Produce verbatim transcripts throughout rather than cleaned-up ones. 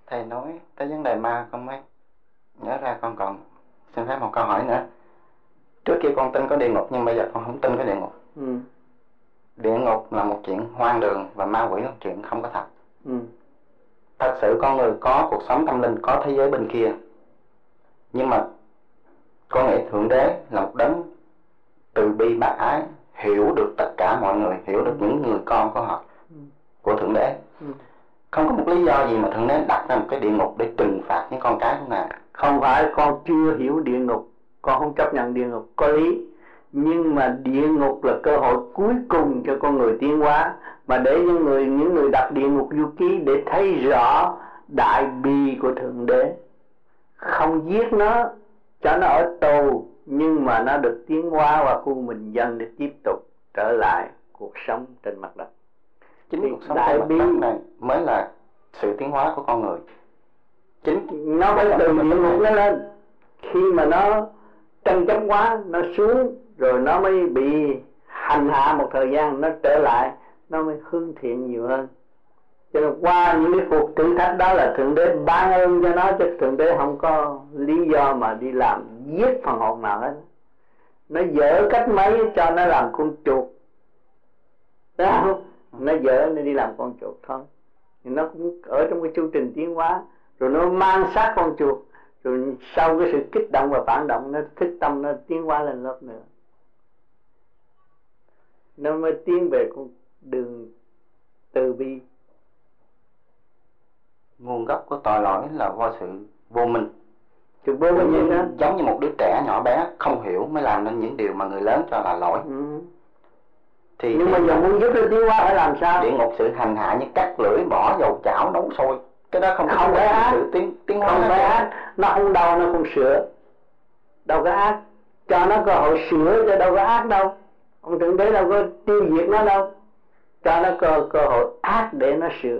Thầy nói tới vấn đề ma, con mới nhớ ra con còn xin phép một câu hỏi nữa. Trước kia con tin có địa ngục nhưng bây giờ con không tin có địa ngục. Ừ. Địa ngục là một chuyện hoang đường và ma quỷ là một chuyện không có thật. Ừ. Thật sự con người có cuộc sống tâm linh, có thế giới bên kia. Nhưng mà con nghĩ Thượng Đế là một đấng từ bi bác ái, hiểu được tất cả mọi người, hiểu được những người con của họ, của Thượng Đế. Ừ. Không có một lý do gì mà Thượng Đế đặt ra một cái địa ngục để trừng phạt những con cái của Ngài. Không phải con chưa hiểu địa ngục, con không chấp nhận địa ngục, có lý. Nhưng mà địa ngục là cơ hội cuối cùng cho con người tiến hóa, mà để những người những người đọc địa ngục du ký để thấy rõ đại bi của Thượng Đế. Không giết nó, cho nó ở tù, nhưng mà nó được tiến hóa qua khuôn bình dân để tiếp tục trở lại cuộc sống trên mặt đất. Chính thì cuộc sống trên mặt đất này mới là sự tiến hóa của con người. Chính nó mới từ địa ngục nó lên. Khi mà nó tranh chấp quá, nó xuống, rồi nó mới bị hành hạ một thời gian, nó trở lại, nó mới hướng thiện nhiều hơn. Cho nên qua những cái cuộc thử thách đó là Thượng Đế ban ơn cho nó, chứ Thượng Đế không có lý do mà đi làm giết phần hồn nào hết. Nó dở cách mấy cho nó làm con chuột, thấy không? Nó dở nó đi làm con chuột thôi. Thì nó cũng ở trong cái chương trình tiến hóa, rồi nó mang xác con chuột, rồi sau cái sự kích động và phản động, nó thức tâm, nó tiến hóa lên lớp nữa, nó mới tiến về con đường từ bi. Nguồn gốc của tội lỗi là do sự vô minh. Sự vô minh như đó, giống như một đứa trẻ nhỏ bé không hiểu mới làm nên những điều mà người lớn cho là lỗi. Ừ. Thì nhưng mà giờ muốn giúp nó tiến hóa phải làm sao? Địa ngục sự hành hạ như cắt lưỡi, bỏ dầu chảo, nấu sôi, cái đó không không phải ác, sự tiến tiến hóa. Không phải ác, nó không đau, nó không sửa, đâu có ác. Cho nó cơ hội sửa chứ đâu có ác đâu. Ông Thượng Đế đâu có tiêu diệt nó đâu, cho nó cơ cơ hội ác để nó sửa.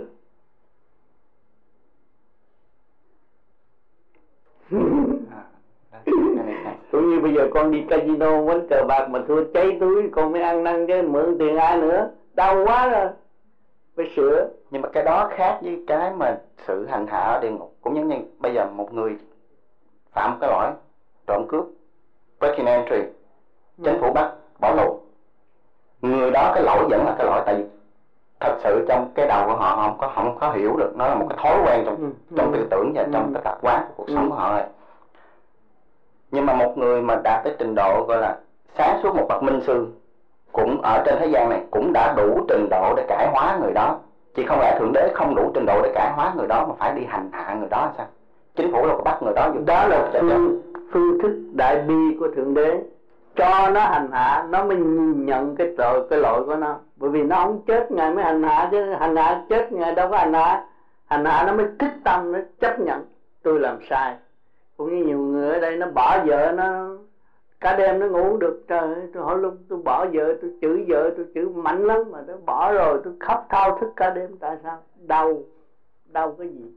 Cũng như bây giờ con đi casino quánh cờ bạc mà thua cháy túi, con mới ăn năn chứ mượn tiền ai nữa, đau quá rồi, phải sửa. Nhưng mà cái đó khác với cái mà sự hành hạ ở địa ngục. Cũng giống như bây giờ một người phạm một cái lỗi trộm cướp, breaking entry, chính phủ bắt bỏ tù, người đó cái lỗi vẫn là cái lỗi, tại vì thật sự trong cái đầu của họ không có không có hiểu được, nó là một cái thói quen trong ừ. trong tư tưởng và ừ. trong cái tập quán của cuộc ừ. sống của họ rồi. Nhưng mà một người mà đạt tới trình độ gọi là sáng suốt, một bậc minh sư, cũng ở trên thế gian này cũng đã đủ trình độ để cải hóa người đó. Chỉ không lẽ Thượng Đế không đủ trình độ để cải hóa người đó mà phải đi hành hạ người đó sao? Chính phủ đâu có bắt người đó. Đó là phương, phương thức đại bi của Thượng Đế, cho nó hành hạ, nó mới nhận cái tội cái lỗi của nó. Bởi vì nó không chết Ngài mới hành hạ, chứ hành hạ chết Ngài đâu có hành hạ. Hành hạ nó mới thích tâm, nó chấp nhận tôi làm sai. Cũng như nhiều người ở đây nó bỏ vợ, nó cả đêm nó ngủ được. Trời ơi, tôi hỏi lúc tôi bỏ vợ, tôi chửi vợ, tôi chửi mạnh lắm, mà tôi bỏ rồi tôi khóc thao thức cả đêm. Tại sao? Đau. Đau cái gì?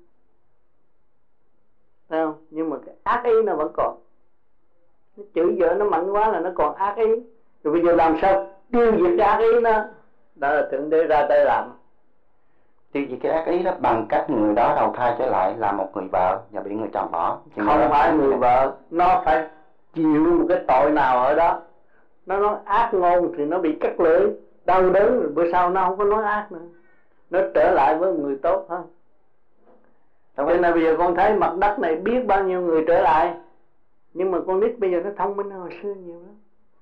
Thấy không? Nhưng mà cái ác ý nó vẫn còn. Nó chửi vợ nó mạnh quá là nó còn ác ý. Rồi bây giờ làm sao tiêu diệt cái ác ý nó? Đó là Thượng Đế ra tay làm. Tiêu diệt cái ác ý đó bằng cách người đó đầu thai trở lại là một người vợ và bị người chồng bỏ. Chứ không phải người vợ, nó phải chịu một cái tội nào ở đó. Nó nói ác ngôn thì nó bị cắt lưỡi, đau đớn, rồi bữa sau nó không có nói ác nữa, nó trở lại với người tốt hơn. Cho nên là bây giờ con thấy mặt đất này biết bao nhiêu người trở lại, nhưng mà con nít bây giờ nó thông minh hơn hồi xưa nhiều lắm.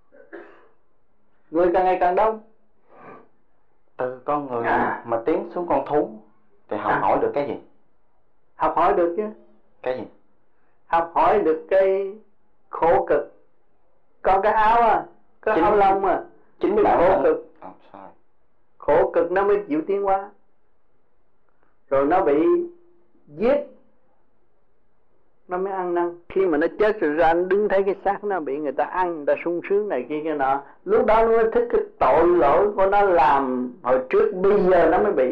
Người càng ngày càng đông. Từ con người à. mà tiến xuống con thú thì học à. hỏi được cái gì? Học hỏi được chứ. Cái gì? Học hỏi được cái khổ cực. Có cái áo à, có chính, áo lông à, chính cái khổ hẳn. cực. Oh, khổ cực nó mới chịu tiến hóa. Rồi nó bị giết, nó mới ăn năn. Khi mà nó chết rồi ra, nó đứng thấy cái xác nó bị người ta ăn, người ta sung sướng này kia kia nọ, lúc đó nó mới thích cái tội lỗi của nó làm hồi trước, bây giờ nó mới bị,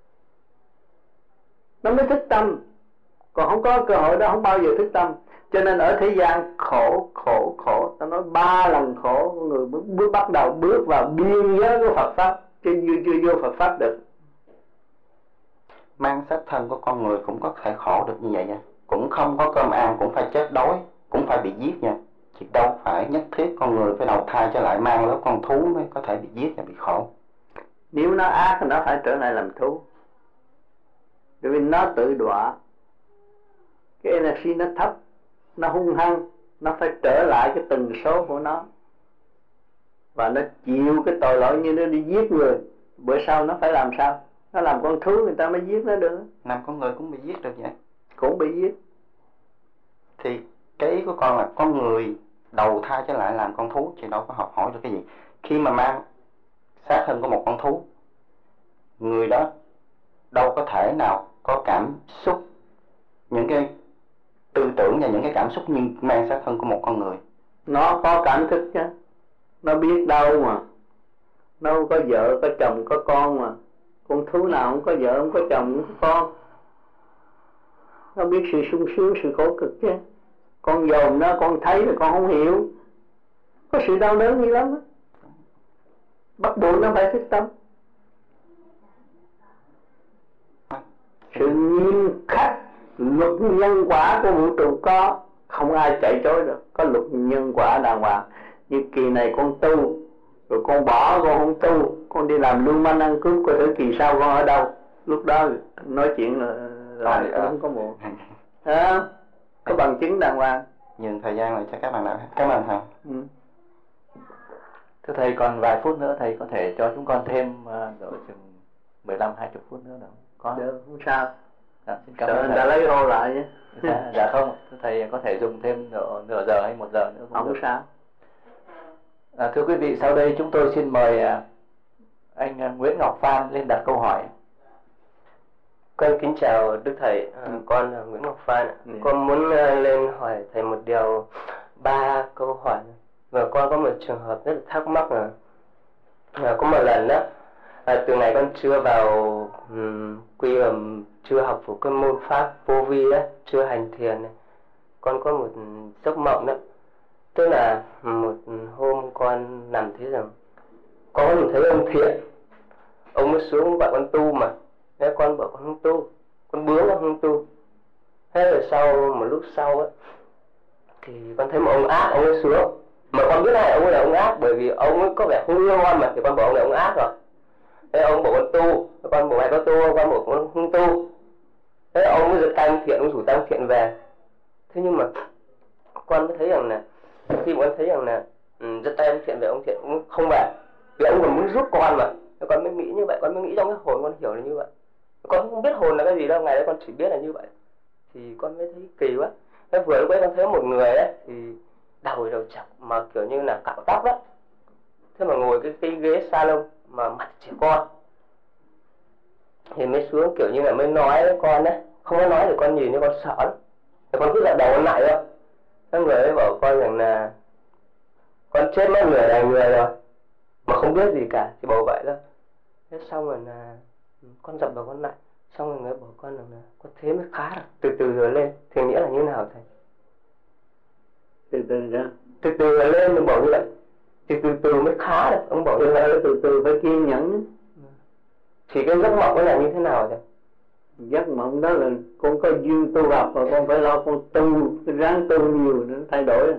nó mới thức tâm. Còn không có cơ hội đó không bao giờ thức tâm. Cho nên ở thế gian khổ khổ khổ, ta nói ba lần khổ người bước, bước bắt đầu bước vào biên giới của Phật pháp, chứ chưa chưa vô Phật pháp được. mang xác thân của con người cũng có thể khổ được như vậy nha. Cũng không có cơm ăn, cũng phải chết đói, cũng phải bị giết nha. Chứ đâu phải nhất thiết con người phải đầu thai trở lại mang lớp con thú mới có thể bị giết và bị khổ. Nếu nó ác thì nó phải trở lại làm thú. Bởi vì nó tự đọa. Cái energy nó thấp, nó hung hăng, nó phải trở lại cái tần số của nó. Và nó chịu cái tội lỗi như nó đi giết người. Bữa sau nó phải làm sao? Nó làm con thú người ta mới giết nó được. Làm con người cũng bị giết được vậy. Cũng bị giết. Thì cái ý của con là con người đầu thai trở lại làm con thú thì đâu có học hỏi được cái gì. Khi mà mang xác thân của một con thú, người đó đâu có thể nào có cảm xúc, những cái tư tưởng và những cái cảm xúc như mang xác thân của một con người. Nó có cảm thức chứ. Nó biết đâu mà. Nó có vợ, có chồng, có con mà. Con thú nào không có vợ, không có chồng, không có con. Nó biết sự sung sướng, sự khổ cực chứ. Con dòm nó, con thấy rồi con không hiểu. Có sự đau đớn như lắm đó. Bắt buộc nó phải thức tâm. Sự nghiêm khắc luật nhân quả của vũ trụ có, không ai chạy trốn được. Có luật nhân quả đàng hoàng. Như kỳ này con tu, rồi con bỏ, con không tu, con đi làm lưu manh ăn cướp, coi thử kỳ sau con ở đâu. Lúc đó nói chuyện là, là à, không có muộn. À, có bằng chứng đàng hoàng. Nhường thời gian lại cho các bạn nào. Cảm ơn thầy. Ừ. Thưa thầy, còn vài phút nữa thầy có thể cho chúng con thêm uh, độ chừng mười lăm hai mươi phút nữa được không? Được, không sao. Dạ, xin cảm ơn thầy. Đã lấy ô lại nhé. Dạ, dạ không, thưa thầy có thể dùng thêm độ nửa giờ hay một giờ nữa cũng không được. Sao. À, thưa quý vị, sau đây chúng tôi xin mời uh, anh uh, Nguyễn Ngọc Phan lên đặt câu hỏi. Con kính chào Đức Thầy, à, ừ. con là Nguyễn Ngọc Phan. ừ. Con muốn uh, lên hỏi Thầy một điều, ba câu hỏi. Và con có một trường hợp rất là thắc mắc là, là có một lần đó, à, từ ngày con chưa vào um, quy um, chưa học của cái môn pháp vô vi đó, chưa hành thiền này, con có một giấc mộng đó. Tức là một hôm con nằm thế rằng con có nhìn thấy ông Thiện, ông mới xuống gọi con tu mà. Thế con bảo con không tu, con bướng con không tu. Thế rồi sau một lúc sau á, thì con thấy một ông ác, ông ấy xuống. Mà con biết này ông ấy là ông ác, bởi vì ông ấy có vẻ hung ngon mà, thì con bảo ông là ông ác rồi. Thế ông bảo con tu, con bảo mày có tu không? Con bảo con không tu. Thế ông mới giật tay ông Thiện, ông rủ tay ông Thiện về. Thế nhưng mà con mới thấy rằng là, khi mà con thấy rằng là um, giật tay ông Thiện về, ông Thiện cũng không về, vì ông còn muốn giúp con mà. Thế con mới nghĩ như vậy, con mới nghĩ trong cái hồn con hiểu là như vậy. Con không biết hồn là cái gì đâu, ngày đấy con chỉ biết là như vậy. Thì con mới thấy kỳ quá. Thế vừa lúc ấy con thấy một người ấy, thì đầu đầu chọc mà kiểu như là cạo tóc đó. Thế mà ngồi cái, cái ghế salon mà mặt trẻ con. Thì mới xuống kiểu như là mới nói với con đấy. Không có nói thì con nhìn thì con sợ lắm. Thì con cứ dạo đầu con lại thôi. Thế người ấy bảo con rằng là con chết mất người này người rồi, mà không biết gì cả, chỉ bảo vậy thôi. Thế xong rồi là con dập đầu con lại. Xong rồi người bảo con rằng là có thế mới khá được, từ từ rồi lên. Thì nghĩa là như nào thầy? Từ từ ra. Từ từ rồi lên, mình bảo như vậy. Thì từ từ mới khá được, ông bảo như vậy. Từ từ phải kiên nhẫn. Thì cái giấc mộng nó là như thế nào thầy? Giấc mộng đó là con có duyên tu học, và con phải lo con tu, cái ráng tu nhiều nó thay đổi.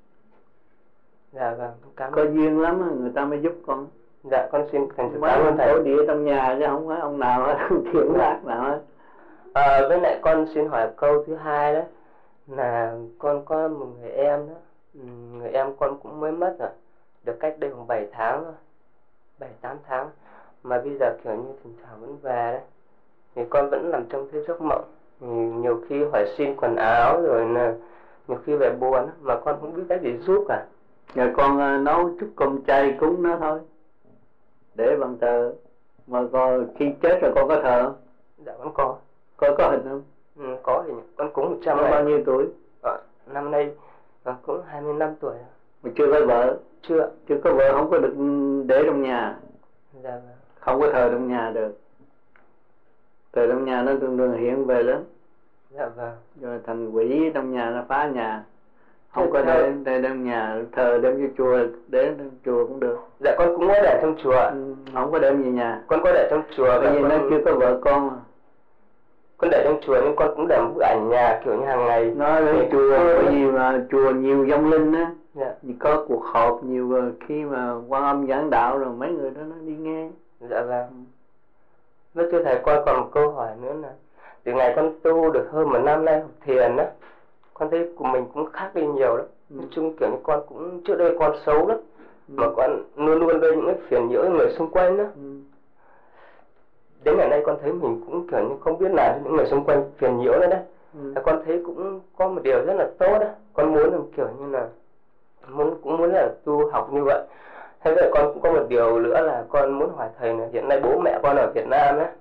Dạ vâng, cảm ơn. Có duyên lắm người ta mới giúp con. Dạ con xin thành thực cảm ơn thầy. Tổ địa trong nhà chứ không phải ông nào hết, không thiện lạc nào hết. À, với lại con xin hỏi câu thứ hai đó là con có một người em đó, người em con cũng mới mất rồi, được cách đây khoảng bảy tháng thôi, bảy tám tháng, mà bây giờ kiểu như thỉnh thoảng vẫn về đấy, thì con vẫn nằm trong thế giấc mộng, thì nhiều khi hỏi xin quần áo rồi là nhiều khi về buồn mà con không biết cách gì giúp cả. Giờ con uh, nấu chút cơm chay cúng nó thôi, để bằng thờ. Mà con khi chết rồi con có thờ không? Dạ con có. Con có hình không? Ừ, có thì con cúng một trăm này. Bao nhiêu tuổi? À, năm nay à, cũng hai mươi năm tuổi. Mà chưa có vợ? Chưa. Chưa có vợ, không có được để trong nhà. Dạ vâng. Không có thờ trong nhà được. Thờ trong nhà nó thường thường hiện về lắm. Dạ vâng. Rồi thành quỷ trong nhà nó phá nhà. Không thế có để, để trong nhà, thờ đem vô chùa, để trong chùa cũng được. Dạ con cũng có để trong chùa. Ừ, không có đem về nhà. Con có để trong chùa. Bởi vì con... nó chưa có vợ con mà. con để trong chùa nhưng con cũng để một bức ảnh nhà kiểu như hàng ngày. Nói lên chùa bởi vì mà chùa nhiều vong linh á. Dạ. Có cuộc họp nhiều khi mà Quan Âm giảng đạo rồi mấy người đó nó đi nghe. Dạ vâng. Với thưa thầy, con còn một câu hỏi nữa là từ ngày con tu được hơn một năm nay học thiền á, con thấy của mình cũng khác đi nhiều lắm. Ừ. Nói chung kiểu như con cũng trước đây con xấu lắm. Ừ. Mà con luôn luôn gây những cái phiền nhiễu người xung quanh đó. Ừ. Đến ngày nay con thấy mình cũng kiểu như không biết làm cho những người xung quanh phiền nhiễu nữa đấy. Ừ. Con thấy cũng có một điều rất là tốt đó. Con muốn là kiểu như là muốn cũng muốn là tu học như vậy. Thế vậy con cũng có một điều nữa là con muốn hỏi thầy là hiện nay bố mẹ con ở Việt Nam ấy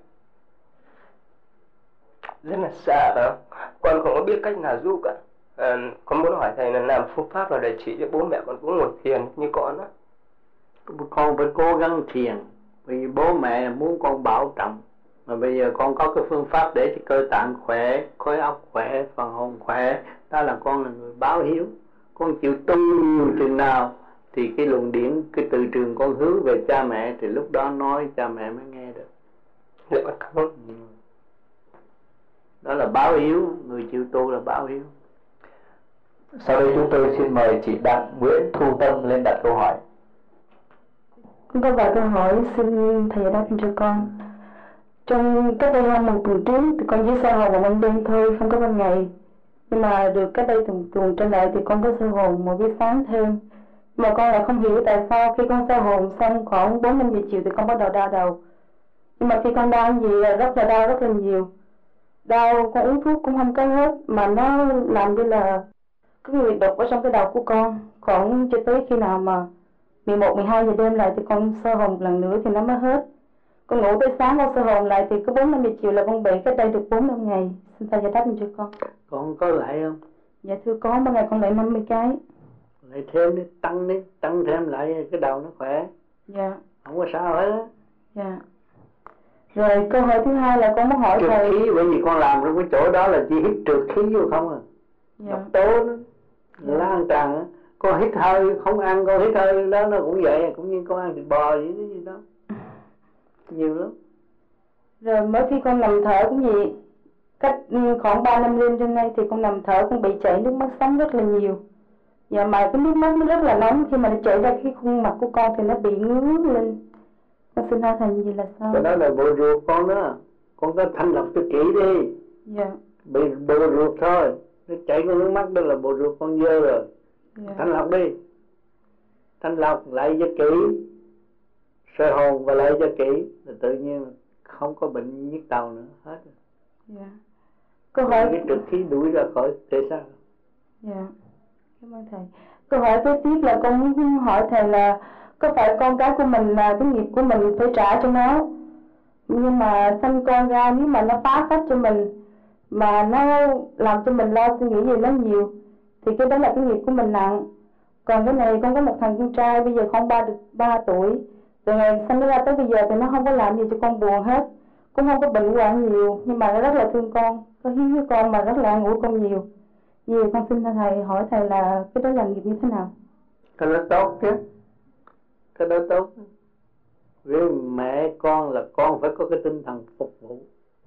rất là xa đó, con không có biết cách nào giúp cả. À, con muốn hỏi thầy là làm phương pháp nào để chỉ cho bố mẹ con cũng ngồi thiền như con đó. Con phải cố gắng thiền vì bố mẹ muốn con bảo trọng, mà bây giờ con có cái phương pháp để cho cơ tạng khỏe, khối óc khỏe, phần hồn khỏe, đó là con là người báo hiếu. Con chịu tu chừng nào thì cái luồng điển, cái từ trường con hướng về cha mẹ thì lúc đó nói cha mẹ mới nghe được. Dạ, cảm ơn. Đó là báo hiếu, người chịu tu là báo hiếu. Sau đây chúng tôi xin mời chị Đặng Nguyễn Thu Tâm lên đặt câu hỏi. Con có vài câu hỏi xin thầy đáp cho con. Trong cách đây hơn một tuần trước thì con chỉ sơ hồn vào ban đêm thôi, không có ban ngày. Nhưng mà được cách đây tuần tuần trở lại thì con có sơ hồn một buổi sáng thêm. Mà con lại không hiểu tại sao khi con sơ hồn xong khoảng bốn năm giờ chiều thì con bắt đầu đau đầu. Nhưng mà khi con đau gì là rất là đau rất là nhiều. Đau con uống thuốc cũng không có hết, mà nó làm như là có người đục ở trong cái đầu của con. Còn cho tới khi nào mà mười một, mười hai giờ đêm lại thì con sơ hồn một lần nữa thì nó mới hết. Con ngủ tới sáng con sơ hồn lại thì có bốn năm giờ chiều là con bị cách đây được bốn năm ngày. Xin thầy giải đáp cho con. Con có lại không? Dạ thưa có, mỗi ngày con lại năm mươi cái. Lại thêm đi, tăng đi, tăng thêm lại cái đầu nó khỏe. Dạ. Không có sao hết á. Dạ. Rồi câu hỏi thứ hai là con muốn hỏi trượt thầy. Khí, bởi vì con làm trong cái chỗ đó là chỉ hít trượt khí vô không à. Dạ. Độc tố nó dạ. lan tràn á. Con hít hơi không ăn, con hít hơi đó nó cũng vậy, cũng như con ăn thịt bò vậy đó gì đó. Nhiều lắm. Rồi mỗi khi con nằm thở cũng vậy, cách khoảng ba năm lên trên đây thì con nằm thở con bị chảy nước mắt sống rất là nhiều. Dạ mà cái nước mắt nó rất là nóng, khi mà nó chảy ra cái khuôn mặt của con thì nó bị ngứa lên. Con xin hỏi thầy gì là sao? Cái đó là bộ ruột con đó, con có thanh lọc cho kỹ đi. Dạ. Bị bộ ruột thôi, nó chảy con nước mắt đó là bộ ruột con dơ rồi. Dạ. Thanh lọc đi, thanh lọc lại cho kỹ, soi hồn và lại cho kỹ là tự nhiên không có bệnh nhức đầu nữa hết. Dạ. Câu hỏi cái trực khí đuổi ra khỏi thể xác. Dạ. Cảm ơn thầy. Câu hỏi kế tiếp là con muốn hỏi thầy là có phải con cái của mình là cái nghiệp của mình phải trả cho nó, nhưng mà sanh con ra nếu mà nó phá phách cho mình mà nó làm cho mình lo suy nghĩ gì nó nhiều thì cái đó là cái nghiệp của mình nặng. Còn cái này con có một thằng con trai bây giờ con ba được ba tuổi, từ ngày sanh nó ra tới bây giờ thì nó không có làm gì cho con buồn hết, cũng không có bệnh hoạn nhiều, nhưng mà nó rất là thương con, có hiếu với con mà rất là an ủi con nhiều. Vì con xin thầy hỏi thầy là cái đó là nghiệp như thế nào? Cái đó tốt chứ, cái đó tốt. Với mẹ con là con phải có cái tinh thần phục vụ.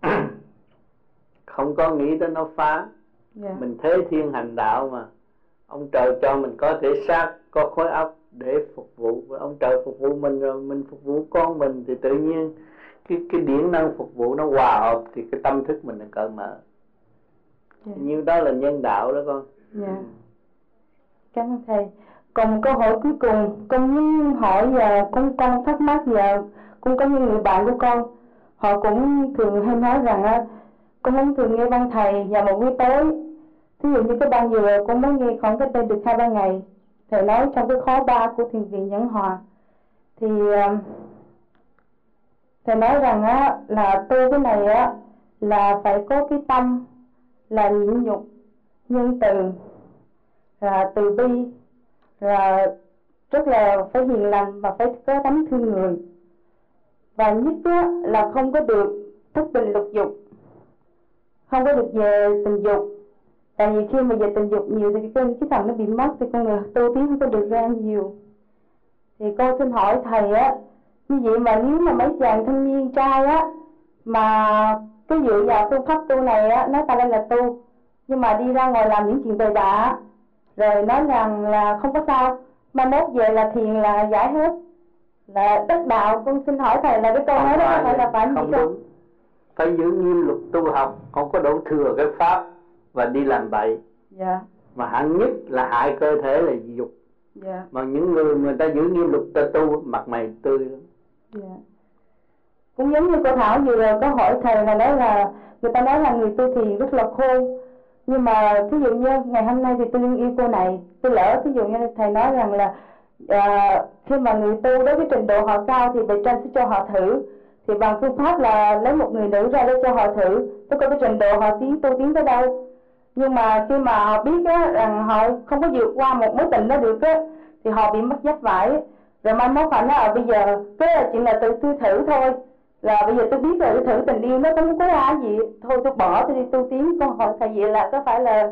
Không có nghĩ tới nó phá. Yeah. Mình thế thiên hành đạo mà, ông trời cho mình có thể xác, có khối óc để phục vụ. Và ông trời phục vụ mình rồi mình phục vụ con mình thì tự nhiên cái cái điển năng phục vụ nó hòa hợp thì cái tâm thức mình là cởi mở. Yeah. Như đó là nhân đạo đó con. Dạ. Yeah. Cảm ơn thầy. Còn một câu hỏi cuối cùng, con muốn hỏi và con con thắc mắc và cũng có những người bạn của con, họ cũng thường hay nói rằng á, con không thường nghe văn thầy vào một buổi tối. Ví dụ như cái ban vừa con mới nghe khoảng cách đây được hai ba ngày, thầy nói trong cái khóa ba của thiền viện Nhẫn Hòa thì thầy nói rằng á là tu cái này á là phải có cái tâm là nhịn nhục, nhân từ, là từ bi, là rất là phải hiền lành và phải có tấm thương người, và nhất á, là không có được thất tình lục dục, không có được về tình dục. Tại vì khi mà về tình dục nhiều thì cái cái thần nó bị mất thì con người tu tiến không có được ra nhiều. Thì con xin hỏi thầy á, như vậy mà nếu mà mấy chàng thanh niên trai á mà cứ dựa vào phương pháp tu này á, nói ta đây là tu, nhưng mà đi ra ngoài làm những chuyện tồi bạ rồi nói rằng là không có sao, mai mốt về là thiền là giải hết, là đắc đạo. Con xin hỏi thầy là cái câu nói đó có phải là phải không gì không? đúng. Phải giữ nghiêm luật tu học, không có đổ thừa cái pháp và đi làm bậy. Dạ. Mà hạng nhất là hại cơ thể là dục. Dạ. Mà những người người ta giữ nghiêm luật ta tu mặt mày tươi lắm. Dạ. Cũng giống như cô Thảo vừa rồi có hỏi thầy là nói là người ta nói là người tu thiền rất là khôn, nhưng mà thí dụ như ngày hôm nay thì tôi yêu cô này, tôi lỡ thí dụ như thầy nói rằng là à, khi mà người tu đối với trình độ họ cao thì bề trên sẽ cho họ thử, thì bằng phương pháp là lấy một người nữ ra để cho họ thử, tôi coi cái trình độ họ tiến tu tiến tới đâu. Nhưng mà khi mà họ biết á, rằng họ không có vượt qua một mối tình đó được á, thì họ bị mất dắt vải. Rồi mai mốt họ nói à, bây giờ cái là chuyện là tự tôi thử thôi, là bây giờ tôi biết rồi, tôi thử tình yêu nó không có ai gì, thôi tôi bỏ tôi đi tu tiến. Con hỏi thầy vậy là có phải là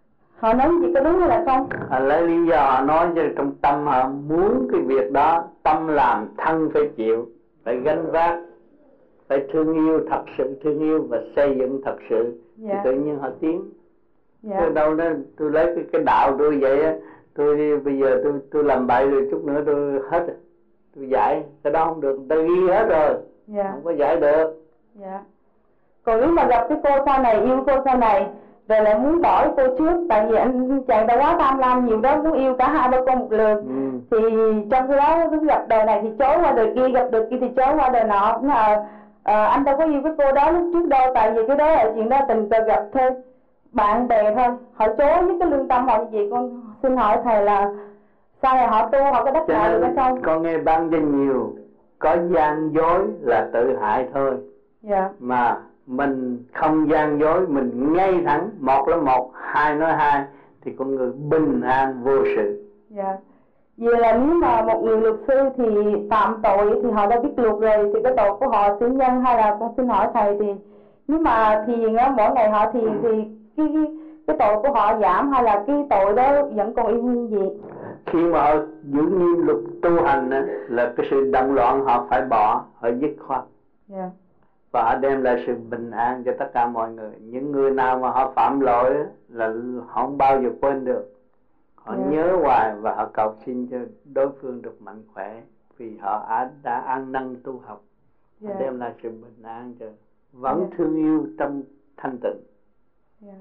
họ nói gì có đúng hay là không? À, lấy lý do họ nói cho trong tâm họ muốn cái việc đó, tâm làm thân phải chịu, phải gánh vác, phải thương yêu thật sự thương yêu và xây dựng thật sự. Dạ. Thì tự nhiên họ tiến. Dạ. Chứ đâu đó tôi lấy cái, cái đạo tôi vậy á, tôi bây giờ tôi tôi làm bậy rồi chút nữa tôi hết rồi, tôi giải cái đó không được, người ta ghi hết rồi. Dạ. Không có giải được. Dạ. Còn nếu mà gặp cái cô sau này, yêu cô sau này rồi lại muốn bỏ cô trước, tại vì anh chàng đã quá tham lam nhiều đó, muốn yêu cả hai ba con một lượt. Ừ. Thì trong khi đó cứ gặp đời này thì chối qua đời kia, gặp đời kia thì chối qua đời nọ. Nó là à, anh đâu có yêu cái cô đó lúc trước đâu, tại vì cái đó là chuyện đó tình cờ gặp thôi, bạn bè thôi, họ chối với cái lương tâm họ như vậy. Con xin hỏi thầy là sau này họ tu họ có đắc đạo được hay không? Con nghe ban cho nhiều, có gian dối là tự hại thôi. Dạ. Mà mình không gian dối, mình ngay thẳng, một là một, hai nói hai, thì con người bình an vô sự. Dạ. Vì là nếu mà một người luật sư thì phạm tội thì họ đã biết luật rồi, thì cái tội của họ sẽ nhân, hay là con xin hỏi thầy thì nếu mà thiền á, mỗi ngày họ thiền thì cái, cái cái tội của họ giảm, hay là cái tội đó vẫn còn y nguyên gì? Khi mà họ giữ nghiêm luật tu hành á, là cái sự động loạn họ phải bỏ, họ dứt khoát. Yeah. Và họ đem lại sự bình an cho tất cả mọi người. Những người nào mà họ phạm lỗi á, là họ không bao giờ quên được. Họ yeah. nhớ hoài và họ cầu xin cho đối phương được mạnh khỏe, vì họ đã ăn năn tu học. Yeah. Họ đem lại sự bình an cho, vẫn yeah. thương yêu trong thanh tịnh. Yeah.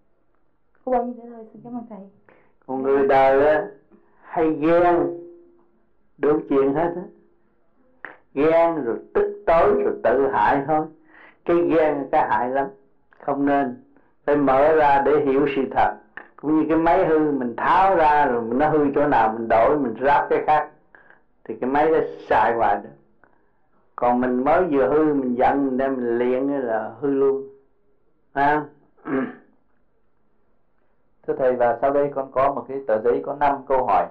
Có bao nhiêu thế thôi, xin cảm ơn thầy. Còn người đời á, hay ghen, đủ chuyện hết á. Ghen rồi tức tối rồi tự hại thôi. Cái ghen cái hại lắm, không nên. Phải mở ra để hiểu sự thật. Cũng như cái máy hư, mình tháo ra rồi nó hư chỗ nào mình đổi, mình ráp cái khác, thì cái máy nó xài hoài được. Còn mình mới vừa hư, mình giận, mình đem mình luyện là hư luôn. À. Thưa thầy, và sau đây con có một cái tờ giấy có năm câu hỏi.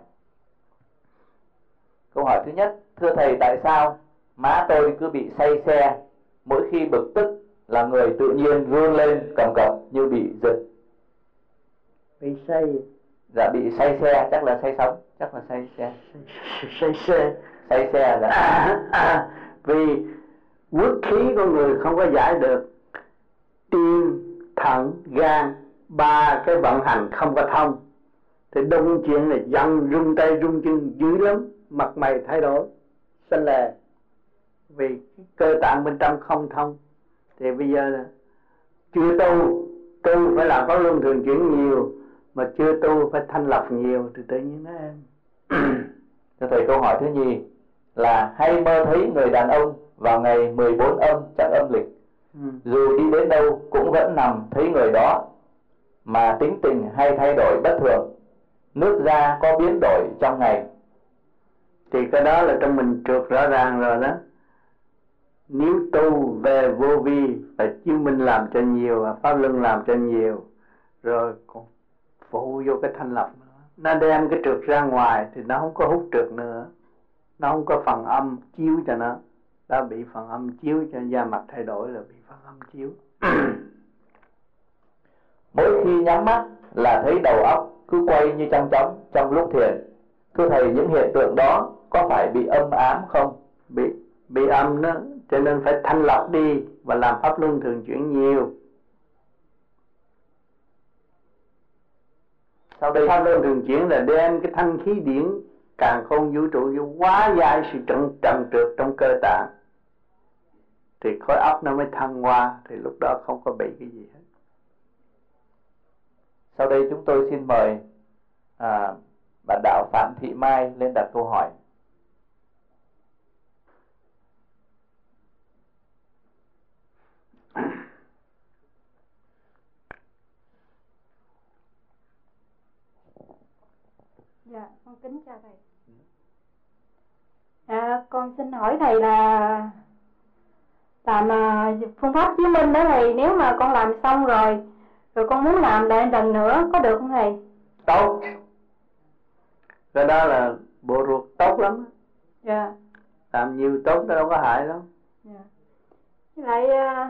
Câu hỏi thứ nhất: thưa thầy, tại sao má tôi cứ bị say xe, mỗi khi bực tức là người tự nhiên run lên cầm cập như bị giật? Bị say? Dạ, bị say xe, chắc là say sóng, chắc là say xe. Say xe? Say xe là à, à, vì quốc khí của người không có giải được, tim, thận, gan, ba cái vận hành không có thông, thì đông chuyện là giận, rung tay rung chân dữ lắm, mặt mày thay đổi xanh lè, vì cơ tạng bên trong không thông. Thì bây giờ là chưa tu, tu phải làm có luân thường chuyển nhiều, mà chưa tu phải thanh lọc nhiều, thì tự nhiên nó em. Thưa thầy, câu hỏi thứ nhì là hay mơ thấy người đàn ông vào ngày mười bốn âm chắc âm lịch, ừ. dù đi đến đâu cũng vẫn nằm thấy người đó, mà tính tình hay thay đổi bất thường, nước da có biến đổi trong ngày. Thì cái đó là trong mình trượt rõ ràng rồi đó. Nếu tu về vô vi, phải chiếu minh làm cho nhiều, pháp luân làm cho nhiều, rồi còn phụ vô cái thanh lọc nữa. Nó đem cái trượt ra ngoài thì nó không có hút trượt nữa, nó không có phần âm chiếu cho nó. Nó bị phần âm chiếu cho da mặt thay đổi là bị phần âm chiếu. Mỗi khi nhắm mắt là thấy đầu óc cứ quay như trong chóng trong lúc thiền. Thưa thầy, những hiện tượng đó có phải bị âm ám không? Bị bị âm đó Cho nên phải thanh lọc đi và làm pháp luân thường chuyển nhiều. Sau đây pháp luân thường chuyển là đem cái thanh khí điển càn khôn vũ trụ vô hóa giải sự trần trần trượt trong cơ tạng, thì khối óc nó mới thăng hoa, thì lúc đó không có bị cái gì hết. Sau đây chúng tôi xin mời à, bạn đạo Phạm Thị Mai lên đặt câu hỏi. Dạ, con kính chào thầy. À, con xin hỏi thầy là làm uh, phương pháp chứng minh đó thầy, nếu mà con làm xong rồi rồi con muốn làm lại lần nữa có được không thầy? Tốt. Cái đó là bộ ruột tốt lắm. Dạ. Làm nhiều tốt đó đâu có hại đâu. Dạ. Với lại uh,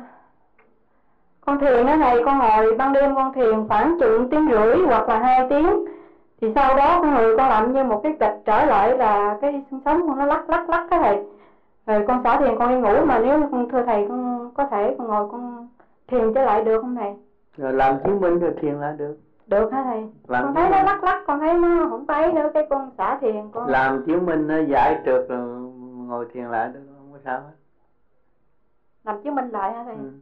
con thiền đó thầy, con ngồi ban đêm con thiền khoảng chừng tiếng rưỡi hoặc là hai tiếng, thì sau đó con người con làm như một cái gạch trở lại là cái xương sống con nó lắc lắc lắc cái thầy. Rồi con xả thiền con đi ngủ, mà nếu con thưa thầy con có thể con ngồi con thiền trở lại được không thầy? Rồi làm chứng minh rồi thiền lại được. Được hả thầy? Làm con thấy nó lắc lắc, con thấy nó không phải nữa, cái con xả thiền con làm chứng minh nó giải trượt rồi ngồi thiền lại được, không có sao hết. Làm chứng minh lại hả thầy? Ừ.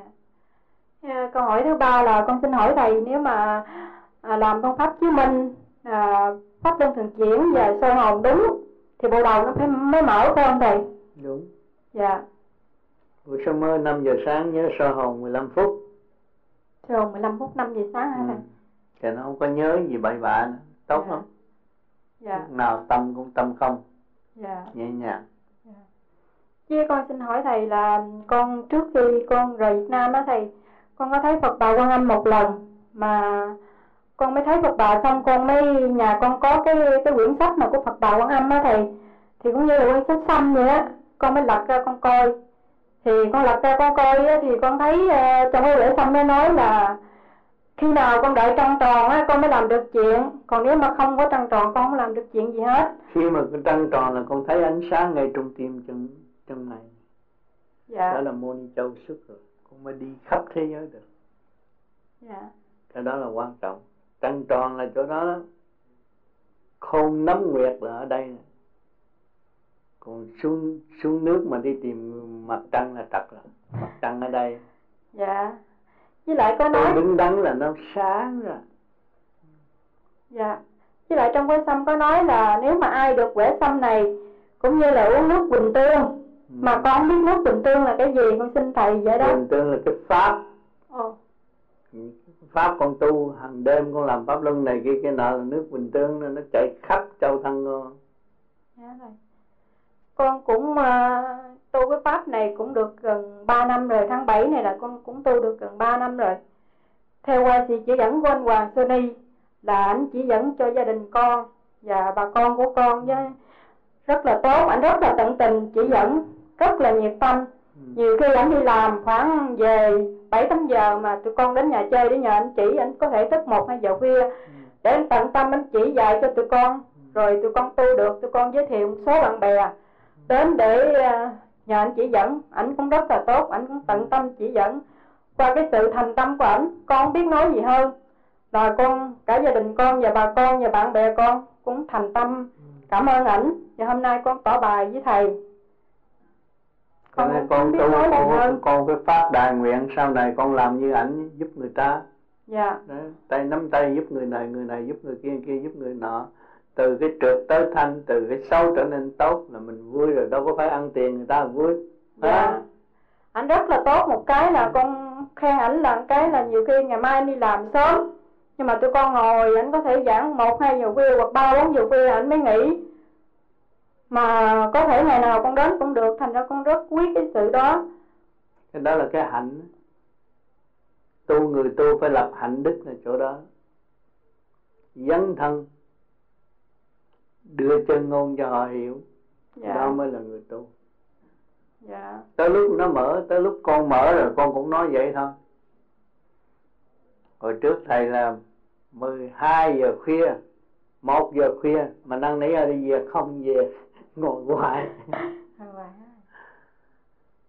Yeah. Câu hỏi thứ ba là con xin hỏi thầy, nếu mà à, làm phương pháp chứng minh à, pháp luân thường chuyển và soi hồn đúng thì bộ đầu nó phải mới mở phải không thầy? Đúng. Dạ. Buổi sáng mơ năm giờ sáng nhớ soi hồn mười lăm phút. Soi hồn mười lăm phút năm giờ sáng hả thầy? Ừ. Thì nó không có nhớ gì bậy bạ nữa. Tốt Dạ. lắm. Dạ. Lúc nào tâm cũng tâm không. Dạ. Nhẹ nhàng. Dạ. Chứ con xin hỏi thầy là con trước khi con rời Việt Nam á thầy, con có thấy Phật Bà Quan Âm một lần, mà con mới thấy Phật Bà xong con mới nhà con có cái cái quyển sách mà của Phật Bà Quan Âm á thầy, thì cũng như là quyển sách xanh vậy á, con mới lật ra con coi, thì con lật ra con coi á, thì con thấy uh, trong cái lễ xong nó nói là khi nào con đợi trăng tròn á con mới làm được chuyện, còn nếu mà không có trăng tròn con không làm được chuyện gì hết. Khi mà cái trăng tròn là con thấy ánh sáng ngay trong tim chân chân này. Dạ. Đó là Moni Châu xuất rồi, con mới đi khắp thế giới được. Dạ. Cái đó là quan trọng. Trăng tròn là chỗ đó, đó. Khôn nắm nguyệt là ở đây. Còn xuống xuống nước mà đi tìm mặt trăng là trật rồi. Mặt trăng ở đây. Dạ. Với lại có nói đứng đắn là nó sáng rồi. Dạ. Với lại trong cái xăm có nói là nếu mà ai được quẻ xăm này cũng như là uống nước Quỳnh Tương, ừ. mà con không biết nước Quỳnh Tương là cái gì, con xin thầy vậy đó. Quỳnh Tương là cái pháp. Ồ. Pháp con tu hàng đêm con làm pháp luân này kia kia nọ là nước Quỳnh Tương nên nó chạy khắp châu thân con. Dạ rồi. Con cũng uh, tu cái pháp này cũng được gần ba năm rồi, tháng bảy này là con cũng tu được gần ba năm rồi. Theo qua sự chỉ dẫn của anh Hoàng Sony là anh chỉ dẫn cho gia đình con và bà con của con với rất là tốt, anh rất là tận tình chỉ dẫn, rất là nhiệt tâm. Ừ. Nhiều khi anh đi làm khoảng về bảy tám giờ mà tụi con đến nhà chơi để nhờ anh chỉ, anh có thể thức một hai giờ khuya ừ. để anh tận tâm anh chỉ dạy cho tụi con, ừ. rồi tụi con tu được, tụi con giới thiệu một số bạn bè đến để nhờ anh chỉ dẫn. Anh cũng rất là tốt, anh cũng tận tâm chỉ dẫn. Qua cái sự thành tâm của ảnh, con không biết nói gì hơn là con, cả gia đình con và bà con và bạn bè con cũng thành tâm cảm ơn ảnh, và hôm nay con tỏ bài với thầy. Con con, con tu con, con cái phát đại nguyện sau này con làm như ảnh giúp người ta. Dạ. Đấy, tay nắm tay giúp người này, người này giúp người kia, kia giúp người nọ. Từ cái trượt tới thanh, từ cái xấu trở nên tốt là mình vui rồi, đâu có phải ăn tiền người ta là vui. Dạ. À. Ảnh rất là tốt, một cái là con khen ảnh là một cái là nhiều khi ngày mai anh đi làm sớm, nhưng mà tụi con ngồi ảnh có thể giảng một hai giờ khuya hoặc ba bốn giờ khuya ảnh mới nghỉ, mà có thể ngày nào con đến cũng được, thành ra con rất quý cái sự đó. Cái đó là cái hạnh. Tu người tu phải lập hạnh đức ở chỗ đó, dấn thân, đưa chân ngôn cho họ hiểu. Dạ. Đó mới là người tu. Dạ. Tới lúc nó mở, tới lúc con mở rồi con cũng nói vậy thôi. Hồi trước thầy là mười hai giờ khuya, một giờ khuya mà năn nỉ đi về không về, ngồi hoài.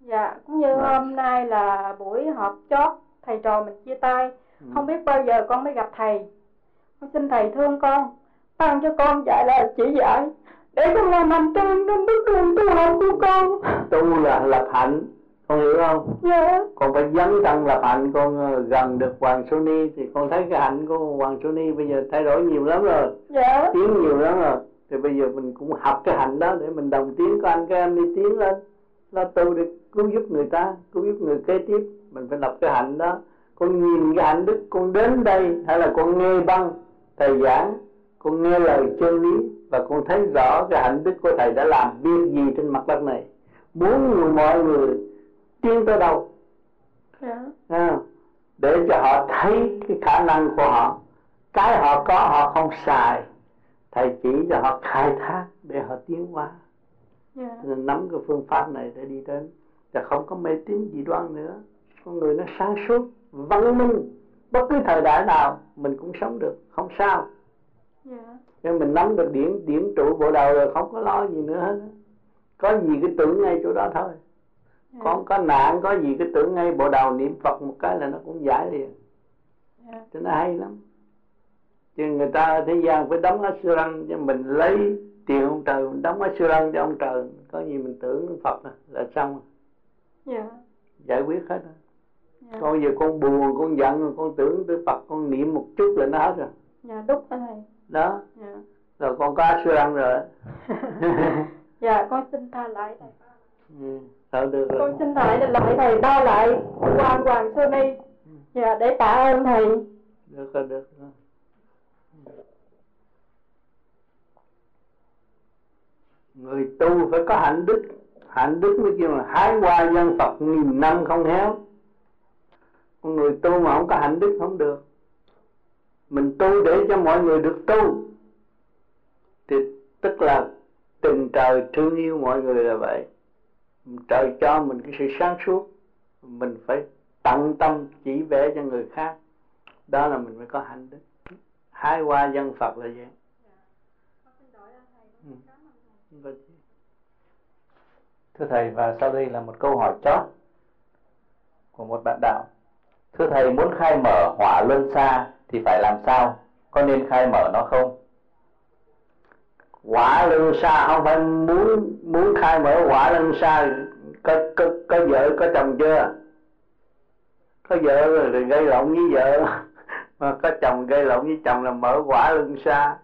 Dạ, cũng như Dạ. hôm nay là buổi họp chót thầy trò mình chia tay. Ừ. Không biết bao giờ con mới gặp thầy. Con xin thầy thương con, ban cho con dạy là chỉ dạy để con làm hành trang trong bước đường tu học của con. Tu là lập hạnh, con hiểu không? Dạ. Con phải dấn thân lập hạnh. Con gần được Hoàng Số Ni thì con thấy cái hạnh của Hoàng Số Ni bây giờ thay đổi nhiều lắm rồi, Dạ. tiến nhiều lắm rồi. Thì bây giờ mình cũng học cái hạnh đó để mình đồng tiến, có anh các em đi tiến lên, nó tu để cứu giúp người ta, cứu giúp người kế tiếp. Mình phải lập cái hạnh đó. Con nhìn cái hạnh đức, con đến đây hay là con nghe băng thầy giảng, con nghe lời chân lý và con thấy rõ cái hạnh đức của thầy đã làm việc gì trên mặt đất này, muốn mọi người tiến tới đâu. Dạ. À, để cho họ thấy cái khả năng của họ, cái họ có họ không xài, thầy chỉ cho họ khai thác để họ tiến hóa. Dạ. Nên nắm cái phương pháp này để đi đến, và không có mê tín dị đoan nữa. Con người nó sáng suốt, văn minh, bất cứ thời đại nào mình cũng sống được, không sao. Dạ. Nên mình nắm được điển điển trụ bộ đầu rồi, không có lo gì nữa hết. Có gì cứ tưởng ngay chỗ đó thôi. Dạ. Con có nạn có gì cứ tưởng ngay bộ đầu, niệm Phật một cái là nó cũng giải liền. Dạ. Cho nó hay lắm. Chứ người ta ở thế gian phải đóng assurance cho mình, lấy tiền ông trời mình đóng assurance cho ông trời, có gì mình tưởng Phật là xong. Dạ. Giải quyết hết rồi. Dạ. Còn giờ con buồn, con giận rồi con tưởng tới Phật, con niệm một chút là nó hết rồi. Dạ, đúng rồi thầy. Đó. Dạ. Rồi con có assurance rồi. Dạ, con xin tha lại thầy. Ừ. Thôi được rồi. Con xin thầy lại thầy ba lại Hoàng Hoàng Sô Ni. Dạ, để tạ ơn thầy. Được rồi, được rồi. Người tu phải có hạnh đức. Hạnh đức mới kêu là hái hoa dân Phật nghìn năm không héo. Con người tu mà không có hạnh đức không được. Mình tu để cho mọi người được tu thì tức là tình trời thương yêu mọi người là vậy. Trời cho mình cái sự sáng suốt, mình phải tận tâm chỉ vẽ cho người khác. Đó là mình mới có hạnh đức. Hái hoa dân Phật là vậy. Ừ. Thưa thầy, và sau đây là một câu hỏi chót của một bạn đạo. Thưa thầy, muốn khai mở hỏa luân xa thì phải làm sao? Có nên khai mở nó không? Hỏa luân xa không phải muốn muốn khai mở hỏa luân xa. Có, có, có vợ có chồng chưa? Có vợ rồi gây lộn với vợ, mà có chồng gây lộn với chồng là mở hỏa luân xa.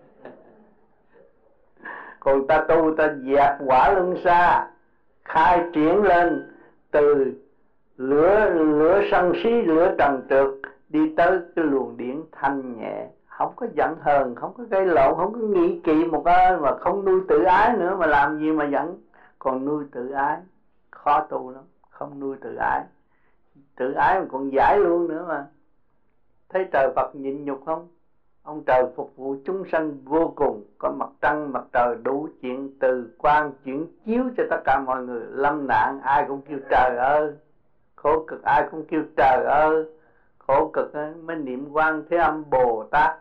Còn ta tu ta dẹp hỏa luân xa, khai triển lên từ lửa lửa sân si, lửa trần trượt đi tới cái luồng điển thanh nhẹ, không có giận hờn, không có gây lộn, không có nghĩ kỵ một ai, mà không nuôi tự ái nữa, mà làm gì mà giận. Còn nuôi tự ái khó tu lắm, không nuôi tự ái. Tự ái mà còn giải luôn nữa mà. Thấy trời Phật nhịn nhục không? Ông trời phục vụ chúng sanh vô cùng, có mặt trăng mặt trời đủ chuyện từ quan chuyển chiếu cho tất cả mọi người. Lâm nạn ai cũng kêu trời ơi, khổ cực ai cũng kêu trời ơi, khổ cực mới niệm Quan Thế Âm Bồ Tát.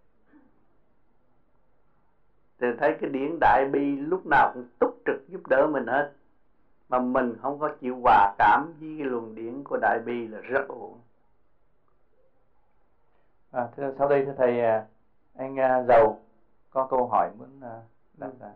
Thì thấy cái điển đại bi lúc nào cũng túc trực giúp đỡ mình hết, mà mình không có chịu hòa cảm với cái luồng điển của đại bi là rất ổn. À, thưa, sau đây thưa thầy, anh uh, Dầu có câu hỏi muốn uh, đặt ra.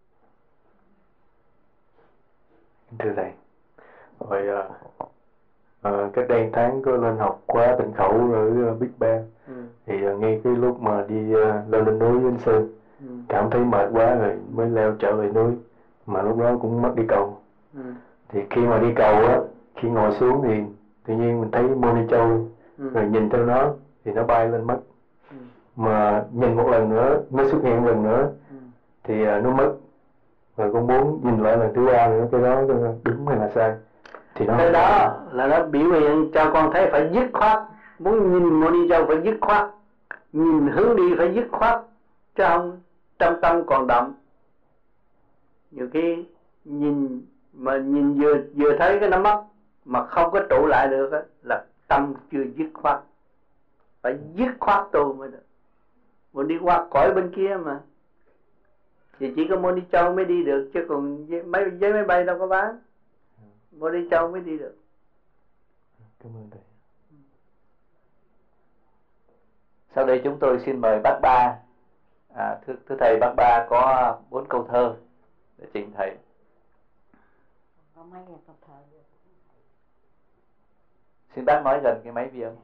Thưa thầy, hồi uh, uh, cách đây tháng có lên học khóa tịnh khẩu ở uh, Big Bang. Ừ. Thì uh, ngay cái lúc mà đi uh, lên lên núi với anh Sư, ừ. cảm thấy mệt quá rồi mới leo trở về núi, mà lúc đó cũng mất đi cầu. Ừ. Thì khi mà đi cầu á, khi ngồi xuống thì tự nhiên mình thấy Moni Châu, ừ. rồi nhìn theo nó thì nó bay lên mất. Ừ. Mà nhìn một lần nữa, nó xuất hiện một lần nữa, ừ. thì uh, nó mất. Rồi con muốn nhìn lại lần thứ ba nữa, cái đó đúng hay là sai? Thì nó cái đó là nó biểu hiện cho con thấy phải dứt khoát. Muốn nhìn Moni Châu phải dứt khoát, nhìn hướng đi phải dứt khoát, chứ không trong tâm còn đậm. Nhiều khi nhìn mà nhìn vừa vừa thấy cái nó mất mà không có trụ lại được á, là tâm chưa dứt khoát. Phải dứt khoát tu mới được. Muốn đi qua cõi bên kia mà thì chỉ có Moni Châu mới đi được, chứ còn máy giấy máy bay đâu có bán. Bồ Đề Châu mới đi được. Cảm ơn thầy. Sau đây chúng tôi xin mời bác Ba. À, thưa, thưa thầy, bác Ba có bốn câu thơ để trình thầy. Có mấy câu thơ. Xin bác nói gần cái máy vi âm.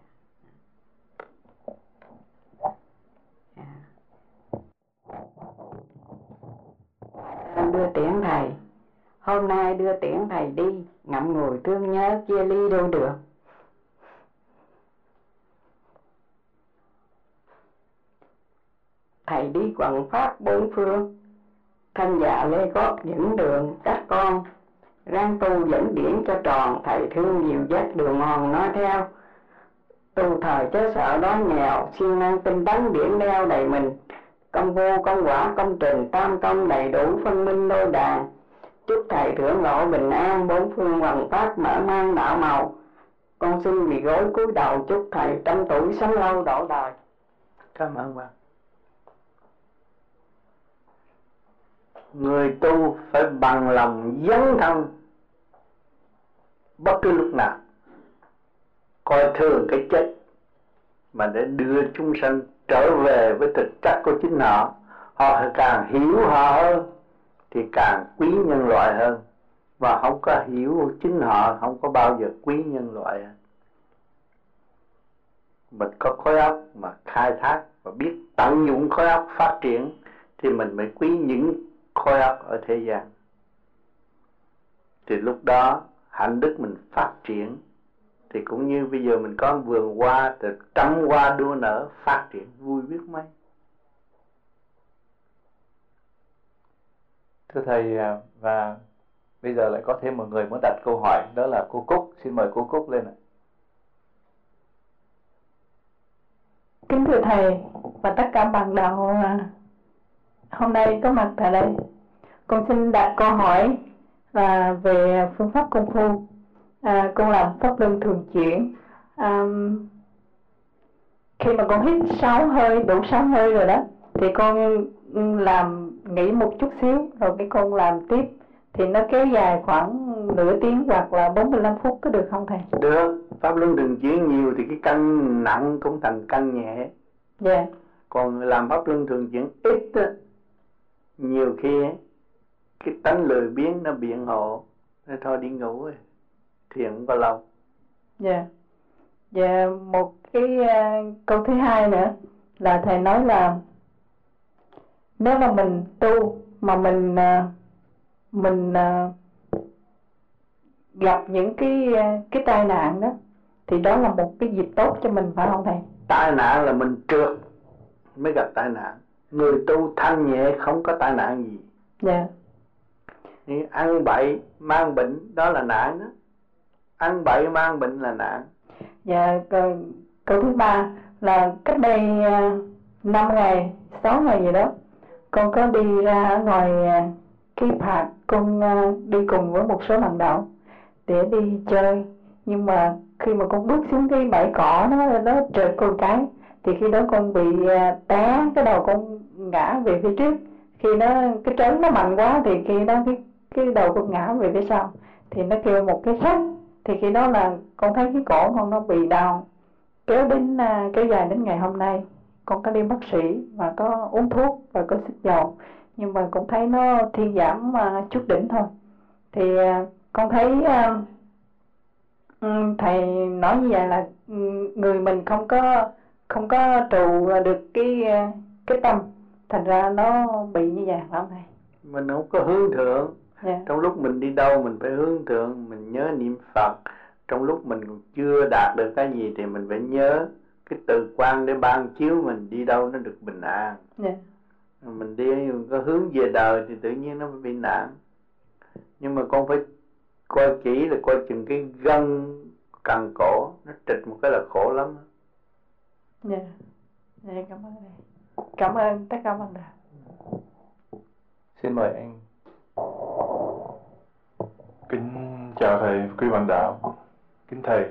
À. Đưa tiễn thầy. Hôm nay đưa tiễn thầy đi, ngậm ngùi thương nhớ chia ly đâu được. Thầy đi quần pháp bốn phương, thân già lê gót dẫn đường các con. Rang tu dẫn điển cho tròn, thầy thương nhiều dắt đường mòn nói theo. Tu thời chớ sợ đói nghèo, siêng năng tinh tấn điển đeo đầy mình. Công vô công quả công trình tam công đầy đủ phân minh đôi đàn. Chúc thầy thưởng lộ bình an, bốn phương hoằng pháp mở mang đạo màu. Con xin vì gối cúi đầu chúc thầy trăm tuổi sống lâu độ đời. Cảm ơn bạn. Người tu phải bằng lòng dấn thân bất cứ lúc nào, coi thường cái chết mà để đưa chúng sanh trở về với thực chất của chính họ. Họ càng hiểu họ hơn thì càng quý nhân loại hơn, và không có hiểu chính họ không có bao giờ quý nhân loại. Mình có khối óc mà khai thác và biết tận dụng khối óc phát triển thì mình mới quý những khối óc ở thế gian. Thì lúc đó hạnh đức mình phát triển. Thì cũng như bây giờ mình có vườn hoa, thì trăm hoa đua nở phát triển vui biết mấy. Thưa thầy, và bây giờ lại có thêm một người muốn đặt câu hỏi, đó là cô Cúc. Xin mời cô Cúc lên ạ. Kính thưa thầy và tất cả bạn đạo hôm nay có mặt tại đây, con xin đặt câu hỏi là về phương pháp công phu. À, con làm pháp luân thường chuyển. À, khi mà con hít sáu hơi, đủ sáu hơi rồi đó, thì con làm nghỉ một chút xíu, rồi cái con làm tiếp. Thì nó kéo dài khoảng nửa tiếng hoặc là bốn mươi lăm phút, có được không thầy? Được, pháp luân thường chuyển nhiều thì cái cân nặng cũng thành cân nhẹ. Dạ. Yeah. Còn làm pháp luân thường chuyển ít á, nhiều khi ấy, cái tánh lười biếng nó biện hộ, nó thôi đi ngủ rồi, thiền không có lâu. Dạ. Yeah. Và một cái uh, câu thứ hai nữa là thầy nói là nếu mà mình tu mà mình uh, mình uh, gặp những cái uh, cái tai nạn đó, thì đó là một cái dịp tốt cho mình, phải không thầy? Tai nạn là mình trượt mới gặp tai nạn. Người tu thanh nhẹ không có tai nạn gì. Dạ. Nhưng ăn bậy mang bệnh đó là nạn đó. Ăn bậy mang bệnh là nạn. Dạ. Câu thứ ba là cách đây năm ngày, sáu ngày gì đó, con có đi ra ở ngoài cái phạt, con đi cùng với một số bạn đạo để đi chơi. Nhưng mà khi mà con bước xuống cái bãi cỏ nó nó trượt con cái, thì khi đó con bị té, cái đầu con ngã về phía trước. Khi nó cái trớn nó mạnh quá thì khi đó cái cái đầu con ngã về phía sau, thì nó kêu một cái sét. Thì khi đó là con thấy cái cổ con nó bị đau, kéo đến kéo dài đến ngày hôm nay. Con có đi bác sĩ và có uống thuốc và có xịt dầu, nhưng mà cũng thấy nó thiên giảm chút đỉnh thôi. Thì con thấy thầy nói như vậy là người mình không có không có trụ được cái cái tâm, thành ra nó bị như vậy, phải không thầy? Mình không có hướng thượng. Yeah. Trong lúc mình đi đâu mình phải hướng thượng, mình nhớ niệm Phật. Trong lúc mình còn chưa đạt được cái gì thì mình phải nhớ cái từ quan để ban chiếu mình đi đâu nó được bình an. Yeah. Mình đi mình có hướng về đời thì tự nhiên nó phải bị nạn. Nhưng mà con phải coi kỹ là coi chừng cái gân càng cổ, nó trịch một cái là khổ lắm. Dạ. Yeah. Yeah, cảm ơn thầy. Cảm ơn tất cả bạn đạo. Xin mời anh. Kính chào thầy, quý bạn đạo. Kính thầy,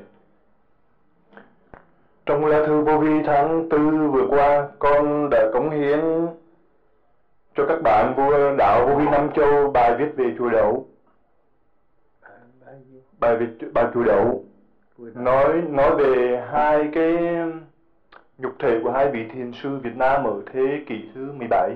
trong lá thư vô vi tháng tư vừa qua, con đã cống hiến cho các bạn vô đạo vô vi Nam Châu bài viết về chùa Đậu. bài vị bài chủ đậu nói nói về hai cái nhục thể của hai vị thiền sư Việt Nam ở thế kỷ thứ mười bảy.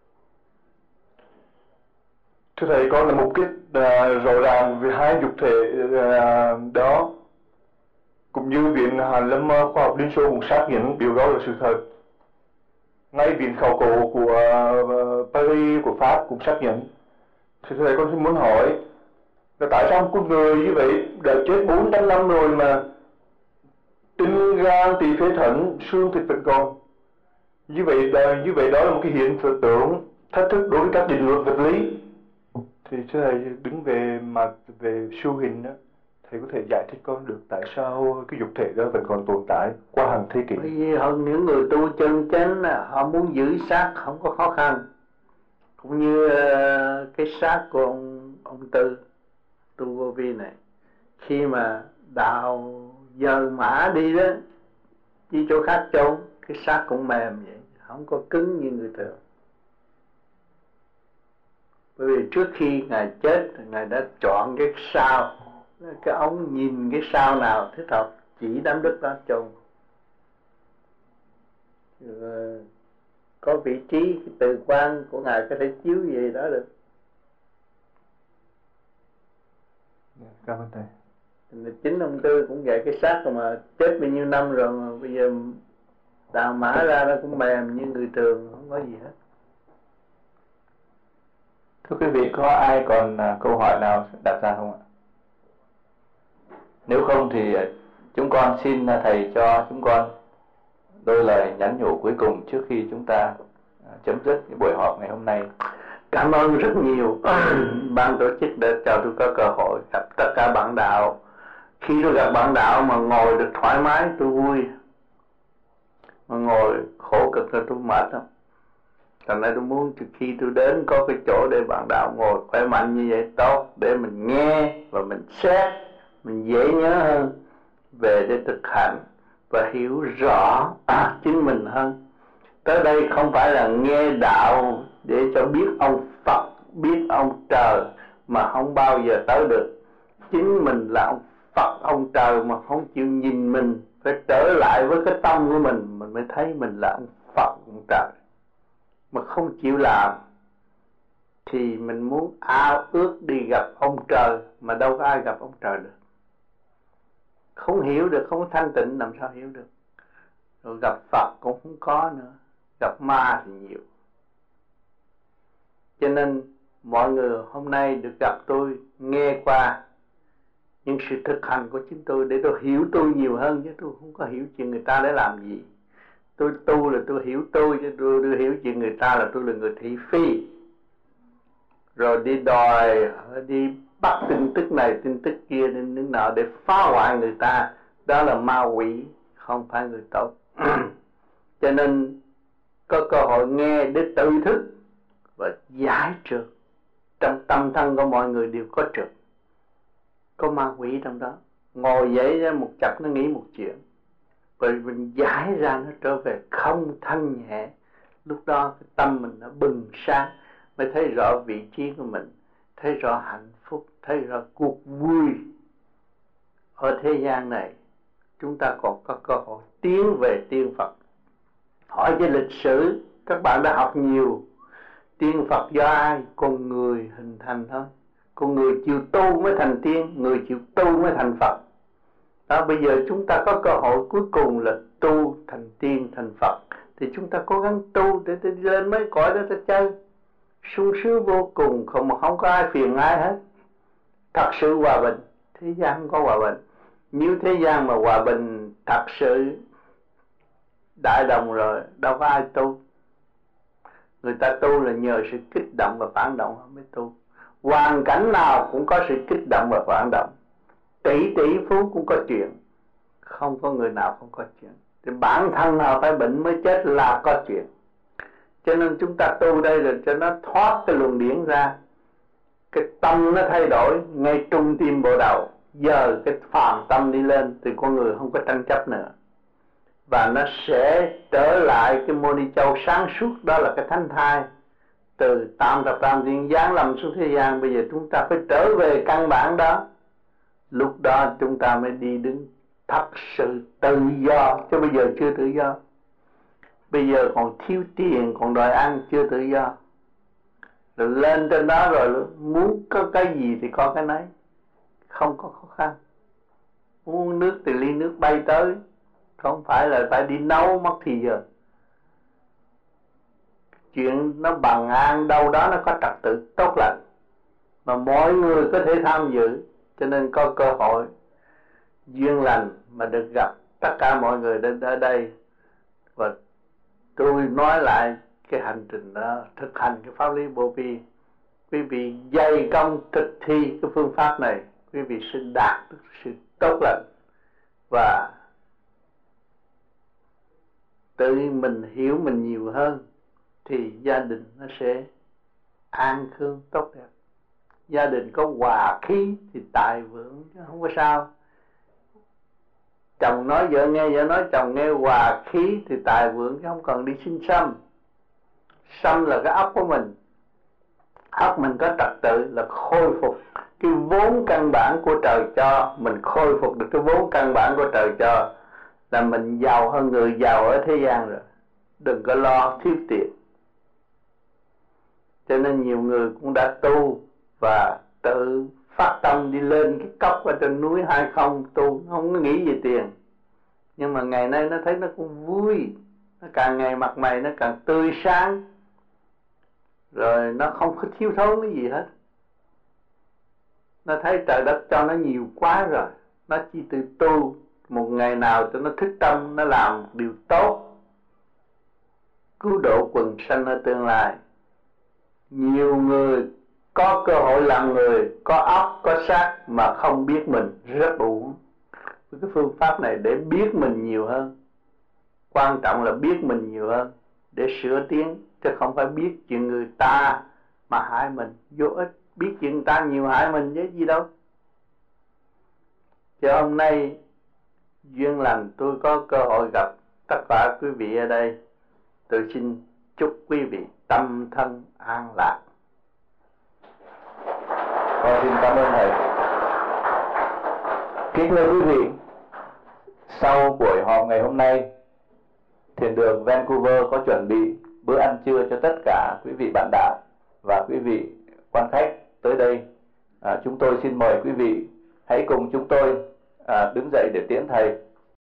Thưa thầy, con là mục đích uh, rõ ràng về hai nhục thể uh, đó, cũng như Viện Hàn Lâm Khoa học Liên Xô cũng xác nhận điều đó là sự thật. Ngay Viện Khảo cổ của uh, Paris của Pháp cũng xác nhận. Thì thưa thầy, con xin muốn hỏi là tại sao con người như vậy đã chết bốn trăm năm rồi mà tinh gan tỳ phế thận xương thịt vẫn còn. Như vậy là, như vậy đó là một cái hiện tượng thách thức đối với các định luật vật lý. Thì thưa thầy, đứng về mặt về siêu hình đó, thầy có thể giải thích con được tại sao cái dục thể đó vẫn còn tồn tại qua hàng thế kỷ? Bởi vì hơn những người tu chân chánh, họ muốn giữ xác không có khó khăn. Cũng như uh, cái xác của ông, ông Tư, Tu Vô Vi này, khi mà đạo giờ mã đi đó, đi chỗ khác chôn, cái xác cũng mềm vậy, không có cứng như người thường. Bởi vì trước khi Ngài chết, Ngài đã chọn cái sao, cái ông nhìn cái sao nào thích hợp chỉ đám đất đó chôn. Có vị trí, cái từ quan của Ngài có thể chiếu gì đó được. Cảm ơn thầy. Chính ông Tư cũng vậy, cái xác mà chết bao nhiêu năm rồi mà bây giờ đào mã ra nó cũng mềm như người thường, không có gì hết. Thưa quý vị, có ai còn câu hỏi nào đặt ra không ạ? Nếu không thì chúng con xin thầy cho chúng con đôi lời nhắn nhủ cuối cùng trước khi chúng ta chấm dứt cái buổi họp ngày hôm nay. Cảm ơn rất nhiều ban tổ chức đã cho tôi có cơ hội gặp tất cả bạn đạo. Khi tôi gặp bạn đạo mà ngồi được thoải mái tôi vui, mà ngồi khổ cực là tôi mệt lắm. Thành ra tôi muốn khi tôi đến có cái chỗ để bạn đạo ngồi khỏe mạnh như vậy tốt, để mình nghe và mình xét, mình dễ nhớ hơn về để thực hành và hiểu rõ à, chính mình hơn. Tới đây không phải là nghe đạo để cho biết ông Phật, biết ông trời mà không bao giờ tới được. Chính mình là ông Phật, ông trời mà không chịu nhìn mình, phải trở lại với cái tâm của mình, mình mới thấy mình là ông Phật, ông trời. Mà không chịu làm thì mình muốn ao ước đi gặp ông trời, mà đâu có ai gặp ông trời được. Không hiểu được, không thanh tịnh làm sao hiểu được. Rồi gặp Phật cũng không có nữa, gặp ma thì nhiều. Cho nên mọi người hôm nay được gặp tôi, nghe qua những sự thực hành của chính tôi để tôi hiểu tôi nhiều hơn, chứ tôi không có hiểu chuyện người ta để làm gì. Tôi tu là tôi hiểu tôi, chứ tôi, tôi hiểu chuyện người ta là tôi là người thị phi. Rồi đi đòi, đi bắt tin tức này, tin tức kia, tin tức nào để phá hoại người ta. Đó là ma quỷ, không phải người tốt. Cho nên có cơ hội nghe để tự thức và giải trượt. Trong tâm thân của mọi người đều có trượt, có ma quỷ trong đó. Ngồi dậy ra một chập nó nghĩ một chuyện, rồi mình giải ra nó trở về không thanh nhẹ. Lúc đó cái tâm mình nó bừng sáng, mới thấy rõ vị trí của mình, thấy rõ hạnh phúc, thấy rõ cuộc vui. Ở thế gian này chúng ta còn có cơ hội tiến về tiên Phật. Hỏi về lịch sử, các bạn đã học nhiều. Tiên Phật do ai? Con người hình thành thôi. Con người chịu tu mới thành tiên, người chịu tu mới thành Phật. Đó, bây giờ chúng ta có cơ hội cuối cùng là tu thành tiên, thành Phật. Thì chúng ta cố gắng tu để đi lên mấy cõi đó ta chơi. Sung sướng vô cùng, không mà không có ai phiền ai hết. Thật sự hòa bình, thế gian không có hòa bình. Nếu thế gian mà hòa bình thật sự đại đồng rồi, đâu có ai tu. Người ta tu là nhờ sự kích động và phản động mới tu. Hoàn cảnh nào cũng có sự kích động và phản động. Tỷ tỷ phú cũng có chuyện, không có người nào không có chuyện. Thì bản thân nào phải bệnh mới chết là có chuyện. Cho nên chúng ta tu đây là cho nó thoát cái luồng điển ra. Cái tâm nó thay đổi ngay trung tim bộ đầu. Giờ cái phàm tâm đi lên thì con người không có tranh chấp nữa. Và nó sẽ trở lại cái mô ni châu sáng suốt, đó là cái thánh thai. Từ tam thập tam thiên giáng lâm xuống thế gian, bây giờ chúng ta phải trở về căn bản đó. Lúc đó chúng ta mới đi đứng thật sự tự do, chứ bây giờ chưa tự do. Bây giờ còn thiếu tiền, còn đòi ăn, chưa tự do. Rồi lên trên đó rồi muốn có cái gì thì có cái nấy, không có khó khăn. Uống nước thì ly nước bay tới, không phải là phải đi nấu mất thì giờ. Chuyện nó bằng an đâu đó nó có trật tự tốt lành, mà mọi người có thể tham dự, cho nên có cơ hội duyên lành mà được gặp tất cả mọi người đến ở đây. Và tôi nói lại cái hành trình đó, thực hành cái pháp lý vô vi, quý vị dày công thực thi cái phương pháp này, quý vị sẽ đạt được sự tốt lành và tự mình hiểu mình nhiều hơn, thì gia đình nó sẽ an khương tốt đẹp. Gia đình có hòa khí thì tài vượng, chứ không có sao. Chồng nói vợ nghe, vợ nói chồng nghe, hòa khí thì tài vượng, chứ không cần đi xin xăm. Xăm là cái óc của mình. Óc mình có trật tự là khôi phục cái vốn căn bản của trời cho. Mình khôi phục được cái vốn căn bản của trời cho là mình giàu hơn người giàu ở thế gian rồi. Đừng có lo thiếu tiền. Cho nên nhiều người cũng đã tu và tự phát tâm đi lên cái cốc ở trên núi Hai Không tu, không có nghĩ về tiền. Nhưng mà ngày nay nó thấy nó cũng vui, nó càng ngày mặt mày nó càng tươi sáng, rồi nó không có thiếu thốn cái gì hết. Nó thấy trời đất cho nó nhiều quá rồi, nó chỉ tự tu một ngày nào cho nó thức tâm, nó làm điều tốt, cứu độ quần sanh ở tương lai. Nhiều người có cơ hội làm người, có óc, có xác mà không biết mình, rất uổng. Cái phương pháp này để biết mình nhiều hơn. Quan trọng là biết mình nhiều hơn để sửa tiến, chứ không phải biết chuyện người ta mà hại mình. Vô ích, biết chuyện người ta nhiều hại mình với gì đâu. Chứ hôm nay duyên lành tôi có cơ hội gặp tất cả quý vị ở đây. Tôi xin chúc quý vị tâm thân an lạc. Con xin cảm ơn thầy. Kính thưa quý vị, sau buổi họp ngày hôm nay, Thiền đường Vancouver có chuẩn bị bữa ăn trưa cho tất cả quý vị bạn đạo và quý vị quan khách tới đây. À, chúng tôi xin mời quý vị hãy cùng chúng tôi à, đứng dậy để tiễn thầy.